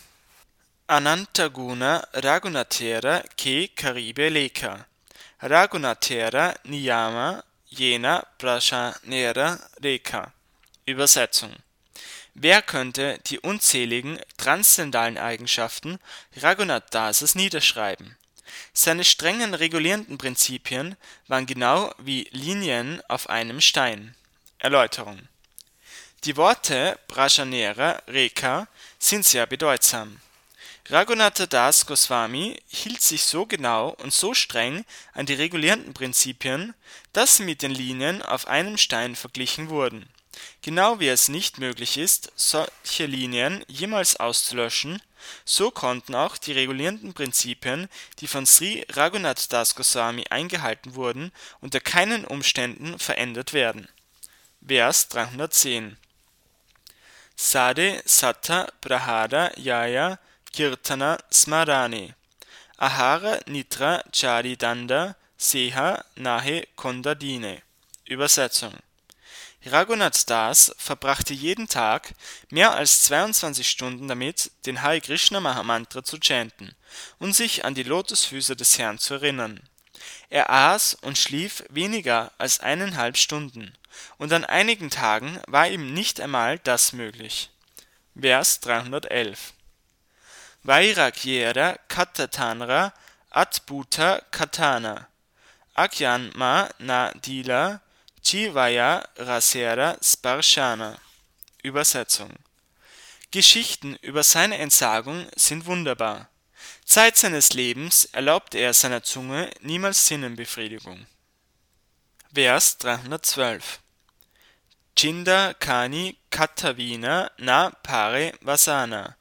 Speaker 1: Anantaguna Raghunathera ke Karibe Leka Raghunathera Niyama Jena Prashanera Reka. Übersetzung: Wer könnte die unzähligen transzendentalen Eigenschaften Raghunath Dasas niederschreiben? Seine strengen regulierenden Prinzipien waren genau wie Linien auf einem Stein. Erläuterung: Die Worte Prashanera Reka sind sehr bedeutsam. Raghunatha Das Goswami hielt sich so genau und so streng an die regulierenden Prinzipien, dass sie mit den Linien auf einem Stein verglichen wurden. Genau wie es nicht möglich ist, solche Linien jemals auszulöschen, so konnten auch die regulierenden Prinzipien, die von Sri Raghunath Das Goswami eingehalten wurden, unter keinen Umständen verändert werden. Vers dreihundertzehn. Sade Satta Prahara Yaya Kirtana Smarane Ahara Nitra Charidanda Seha Nahe Kondadine. Übersetzung: Raghunath Das verbrachte jeden Tag mehr als zweiundzwanzig Stunden damit, den Hare Krishna Mahamantra zu chanten und sich an die Lotusfüße des Herrn zu erinnern. Er aß und schlief weniger als eineinhalb Stunden, und an einigen Tagen war ihm nicht einmal das möglich. Vers dreihundertelf. Vairagyera Katatanra Adbhuta Katana Agyanma na Dila Chivaya Rasera Sparshana. Übersetzung: Geschichten über seine Entsagung sind wunderbar. Zeit seines Lebens erlaubte er seiner Zunge niemals Sinnenbefriedigung. Vers dreihundertzwölf. Chinda Kani Katavina na Pare Vasana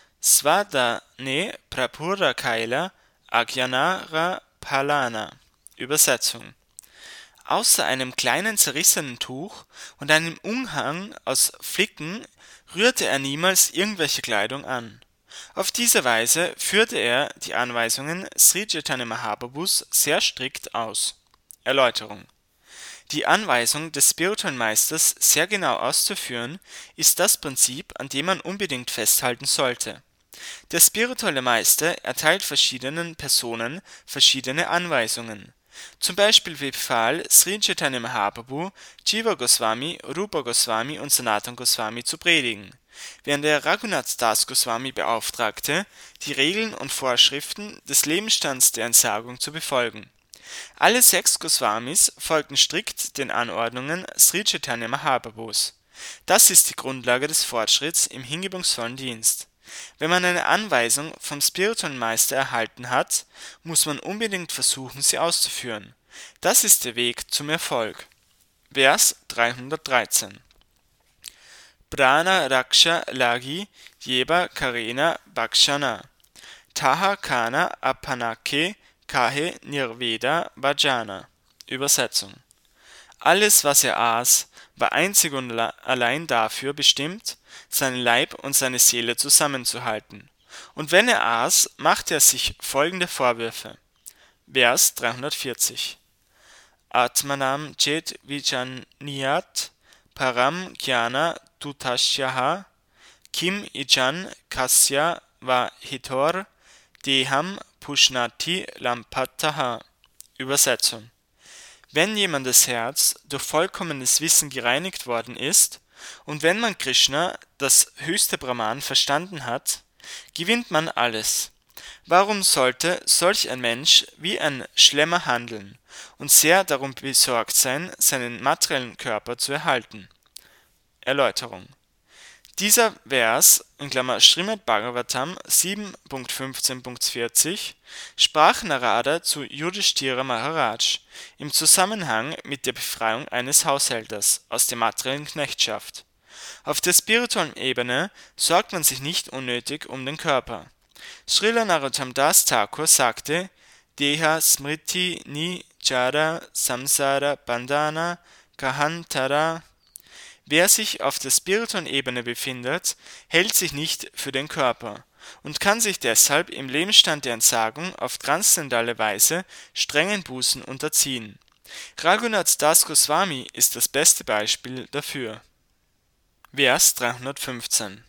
Speaker 1: Svadane Prapura Kaila Agyanara Palana. Übersetzung: Außer einem kleinen zerrissenen Tuch und einem Umhang aus Flicken rührte er niemals irgendwelche Kleidung an. Auf diese Weise führte er die Anweisungen Sri Chaitanya Mahaprabhus sehr strikt aus. Erläuterung: Die Anweisung des spirituellen Meisters sehr genau auszuführen, ist das Prinzip, an dem man unbedingt festhalten sollte. Der spirituelle Meister erteilt verschiedenen Personen verschiedene Anweisungen. Zum Beispiel befahl Sri Chaitanya Mahaprabhu, Jiva Goswami, Rupa Goswami und Sanatana Goswami zu predigen. während er Raghunath Das Goswami beauftragte, die Regeln und Vorschriften des Lebensstands der Entsagung zu befolgen. Alle sechs Goswamis folgten strikt den Anordnungen Sri Chaitanya Mahaprabhus. Das ist die Grundlage des Fortschritts im hingebungsvollen Dienst. Wenn man eine Anweisung vom spirituellen Meister erhalten hat, muss man unbedingt versuchen, sie auszuführen. Das ist der Weg zum Erfolg. Vers dreihundertdreizehn. Prana Raksha Lagi Jeba Karena Bhakshana Taha Kana Apanake Kahe Nirveda Bhajana. Übersetzung: Alles, was er aß, war einzig und allein dafür bestimmt, seinen Leib und seine Seele zusammenzuhalten. Und wenn er aß, machte er sich folgende Vorwürfe. Vers dreihundertvierzig. Atmanam chet vijaniyat param jnana tutasyaha kim ijan kasya va hitor deham pushnati lampataha. Übersetzung: Wenn jemandes Herz durch vollkommenes Wissen gereinigt worden ist und wenn man Krishna, das höchste Brahman, verstanden hat, gewinnt man alles. Warum sollte solch ein Mensch wie ein Schlemmer handeln und sehr darum besorgt sein, seinen materiellen Körper zu erhalten? Erläuterung: Dieser Vers (Srimad Bhagavatam sieben Punkt fünfzehn Punkt vierzig) sprach Narada zu Yudhishthira Maharaj im Zusammenhang mit der Befreiung eines Haushälters aus der materiellen Knechtschaft. Auf der spirituellen Ebene sorgt man sich nicht unnötig um den Körper. Srila Narottam Das Thakur sagte: Deha smriti ni jara samsara bandhana kahantara. Wer sich auf der spirituellen Ebene befindet, hält sich nicht für den Körper und kann sich deshalb im Lebensstand der Entsagung auf transzendentale Weise strengen Bußen unterziehen. Raghunath Das Goswami ist das beste Beispiel dafür. Vers dreihundertfünfzehn.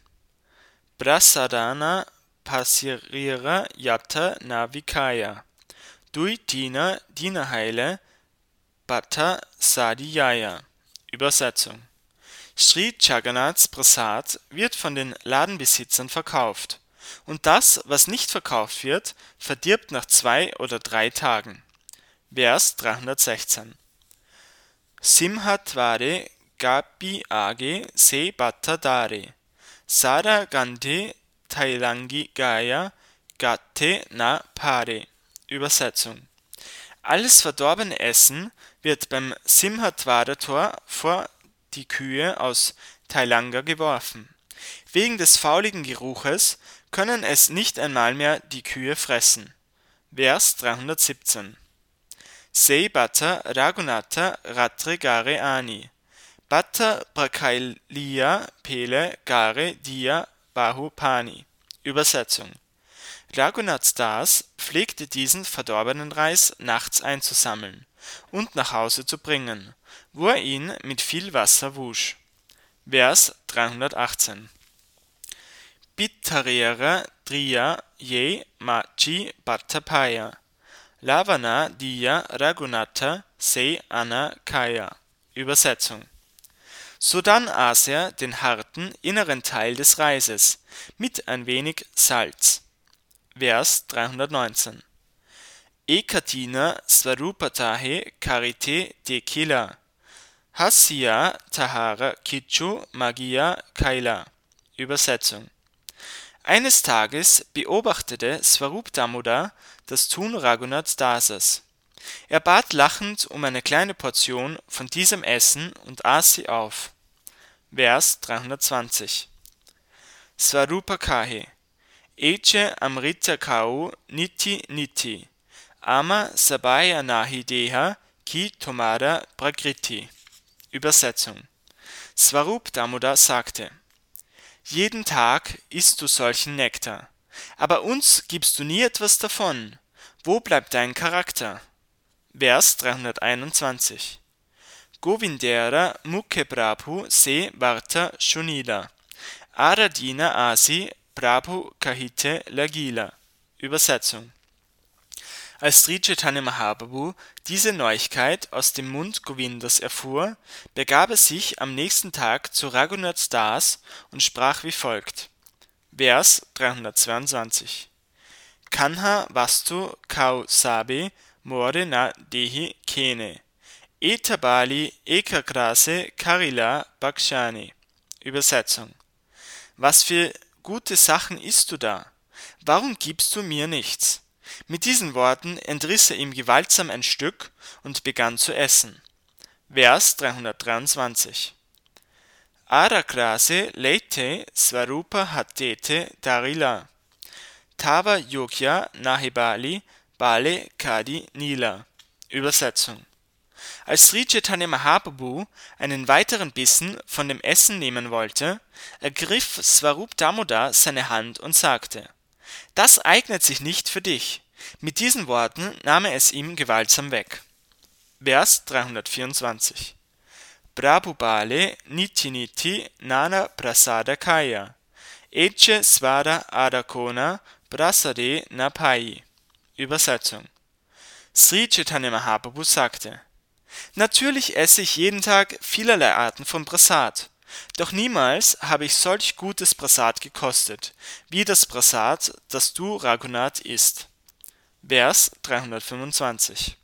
Speaker 1: Prasadana pasirira yata navikaya Dui Dina Dinaheile Bhatta Sadhiyaya. Übersetzung: Sri Jagannaths Prasad wird von den Ladenbesitzern verkauft, und das, was nicht verkauft wird, verdirbt nach zwei oder drei Tagen. Vers dreihundertsechzehn. Simhatvare Gapi Age Se Bhatta Dare Sada Gandhi Tailangi Gaya Gatte Na Pare. Übersetzung: Alles verdorbene Essen wird beim Simhatvara-Tor vor die Kühe aus Tailanga geworfen. Wegen des fauligen Geruches können es nicht einmal mehr die Kühe fressen. Vers dreihundertsiebzehn. Sei Bhatta Raghunatha Ratre Gare Ani Bhatta Prakailia Pele Gare Dia Bahu Pani. Übersetzung: Raghunath Das pflegte diesen verdorbenen Reis nachts einzusammeln und nach Hause zu bringen, wo er ihn mit viel Wasser wusch. Vers dreihundertachtzehn. Pittarera Triya Ye Machi Bhattapaya Lavana Diya Raghunatha Se Anna Kaya. Übersetzung: Sodann aß er den harten, inneren Teil des Reises mit ein wenig Salz. Vers dreihundertneunzehn. Ekatina Svarupatahe Karite Tekila Hasya Tahara Kichu Magia Kaila. Übersetzung: Eines Tages beobachtete Svarup Damodar das Tun Raghunath Dases. Er bat lachend um eine kleine Portion von diesem Essen und aß sie auf. Vers dreihundertzwanzig. Svarupakahe Eche Amrita Kau Niti Niti Ama Sabaya Nahi Deha Ki Tomada Prakriti. Übersetzung: Svarup Damodar sagte: Jeden Tag isst du solchen Nektar, aber uns gibst du nie etwas davon. Wo bleibt dein Charakter? Vers dreihunderteinundzwanzig. Govindera Mukhe Prabhu Se Varta Shunila Aradina Asi Prabhu Kahite Lagila. Übersetzung: Als Sri Chaitanya Mahaprabhu diese Neuigkeit aus dem Mund Govindas erfuhr, begab er sich am nächsten Tag zu Raghunath Das und sprach wie folgt: Vers dreihundertzweiundzwanzig: Kanha vastu kau sabe more na dehi kene etabali ekagrase karila bakshane. Übersetzung: Was für gute Sachen isst du da? Warum gibst du mir nichts? Mit diesen Worten entriss er ihm gewaltsam ein Stück und begann zu essen. Vers dreihundertdreiundzwanzig: Arakrase leite svarupa hatete darila tava yogya nahibali bale kadi nila. Übersetzung: Als Sri Chaitanya Mahaprabhu einen weiteren Bissen von dem Essen nehmen wollte, ergriff Swarup Damodar seine Hand und sagte: Das eignet sich nicht für dich. Mit diesen Worten nahm er es ihm gewaltsam weg. Vers dreihundertvierundzwanzig: Prabhupale niti niti nana prasada kaya eche svara adakona prasade napai. Übersetzung: Sri Chaitanya Mahaprabhu sagte: Natürlich esse ich jeden Tag vielerlei Arten von Prasad, doch niemals habe ich solch gutes Prasad gekostet, wie das Prasad, das du, Raghunath, isst. Vers dreihundertfünfundzwanzig: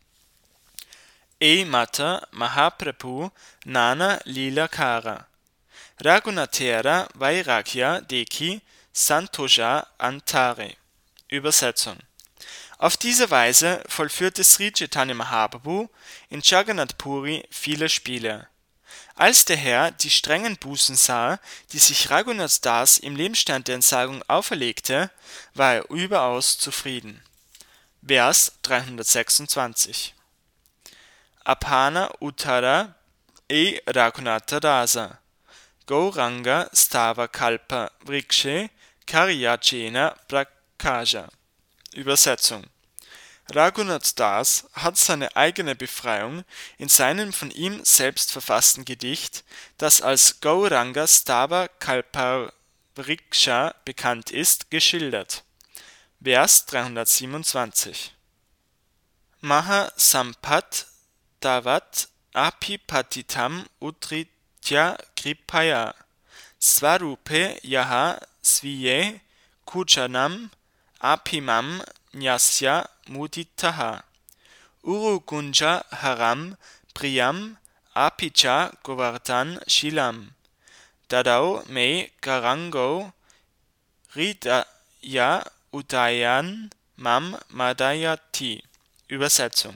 Speaker 1: E Mata Mahaprabhu Nana Lila Kara Raghunathera Vairagya Deki Santoja Antare. Übersetzung: Auf diese Weise vollführte Sri Chaitanya Mahaprabhu in Jagannath Puri viele Spiele. Als der Herr die strengen Bußen sah, die sich Raghunath Das im Lebensstand der Entsagung auferlegte, war er überaus zufrieden. Vers dreihundertsechsundzwanzig: Apana Uttara e Raghunatha Dasa Gauranga Stava Kalpa Vrikshe Karyachena Prakaja. Übersetzung: Raghunath Das hat seine eigene Befreiung in seinem von ihm selbst verfassten Gedicht, das als Gauranga Stava Kalpavriksha bekannt ist, geschildert. Vers dreihundertsiebenundzwanzig: Maha Sampat Tavat Apipatitam Utritya Kripaya Svarupe Yaha Sviye Kuchanam Apimam Nyasya Muditaha Urugunja Haram Priyam Apicha Govardhan Shilam Dadau Me Garango Ridaya Udayan Mam Madayati. Übersetzung: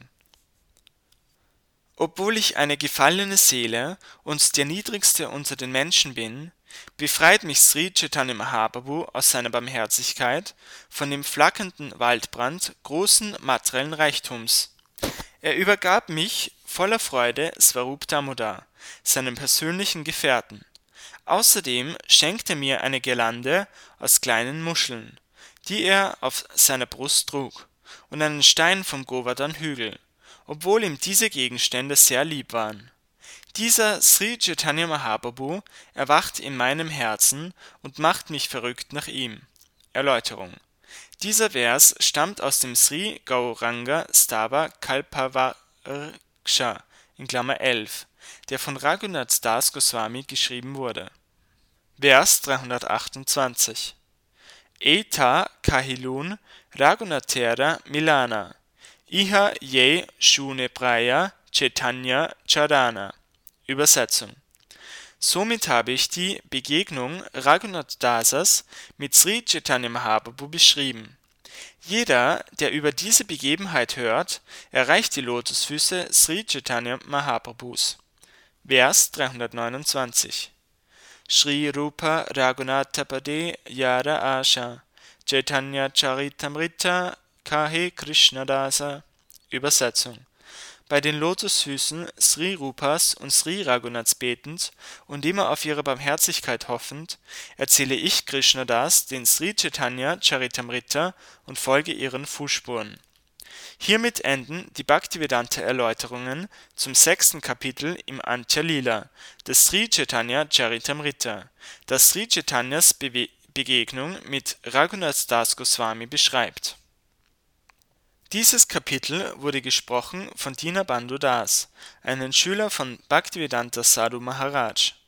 Speaker 1: Obwohl ich eine gefallene Seele und der Niedrigste unter den Menschen bin, befreit mich Sri Chaitanya Mahaprabhu aus seiner Barmherzigkeit von dem flackernden Waldbrand großen materiellen Reichtums. Er übergab mich voller Freude Swarup Damodar, seinem persönlichen Gefährten. Außerdem schenkte er mir eine Girlande aus kleinen Muscheln, die er auf seiner Brust trug, und einen Stein vom Govardhan-Hügel, obwohl ihm diese Gegenstände sehr lieb waren. Dieser Sri Chaitanya Mahaprabhu erwacht in meinem Herzen und macht mich verrückt nach ihm. Erläuterung: Dieser Vers stammt aus dem Sri Gauranga Stava Kalpavriksha in Klammer elf, der von Raghunath Das Goswami geschrieben wurde. Vers dreihundertachtundzwanzig: Eta kahilun Raghunathera Milana Iha ye shune praya Chaitanya Charana. Übersetzung: Somit habe ich die Begegnung Raghunath Dasas mit Sri Chaitanya Mahaprabhu beschrieben. Jeder, der über diese Begebenheit hört, erreicht die Lotusfüße Sri Chaitanya Mahaprabhus. Vers dreihundertneunundzwanzig: Shri Rupa Raghunatapade Yara Asha Chaitanya Charitamrita Kahe Krishnadasa. Übersetzung: Bei den Lotusfüßen Sri Rupas und Sri Raghunaths betend und immer auf ihre Barmherzigkeit hoffend, erzähle ich Krishnadas den Sri Chaitanya Charitamrita und folge ihren Fußspuren. Hiermit enden die Bhaktivedanta-Erläuterungen zum sechsten Kapitel im Antya Lila des Sri Chaitanya Charitamrita, das Sri Chaitanyas Bewe Begegnung mit Raghunath Das Goswami beschreibt. Dieses Kapitel wurde gesprochen von Dinabandhu Das, einem Schüler von Bhaktivedanta Sadhu Maharaj